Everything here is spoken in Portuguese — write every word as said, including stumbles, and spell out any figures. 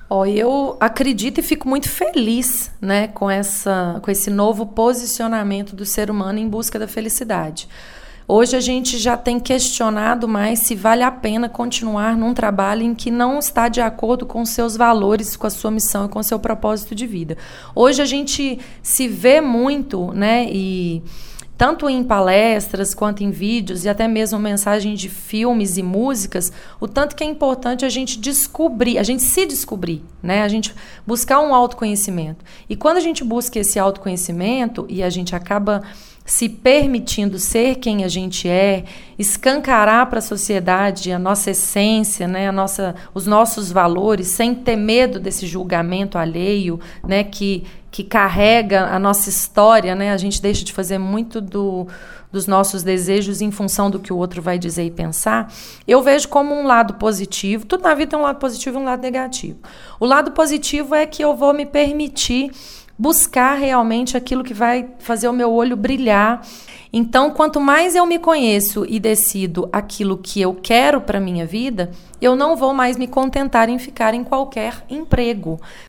Ó, eu acredito e fico muito feliz, né, com essa, com esse novo posicionamento do ser humano em busca da felicidade. Hoje a gente já tem questionado mais se vale a pena continuar num trabalho em que não está de acordo com os seus valores, com a sua missão e com o seu propósito de vida. Hoje a gente se vê muito, né, e tanto em palestras quanto em vídeos e até mesmo mensagem de filmes e músicas, o tanto que é importante a gente descobrir, a gente se descobrir, né? A gente buscar um autoconhecimento. E quando a gente busca esse autoconhecimento e a gente acaba se permitindo ser quem a gente é, escancarar para a sociedade a nossa essência, né, a nossa, os nossos valores, sem ter medo desse julgamento alheio, né, que, que carrega a nossa história, né, a gente deixa de fazer muito do, dos nossos desejos em função do que o outro vai dizer e pensar. Eu vejo como um lado positivo. Tudo na vida tem um lado positivo e um lado negativo. O lado positivo é que eu vou me permitir buscar realmente aquilo que vai fazer o meu olho brilhar. Então, quanto mais eu me conheço e decido aquilo que eu quero para a minha vida, eu não vou mais me contentar em ficar em qualquer emprego.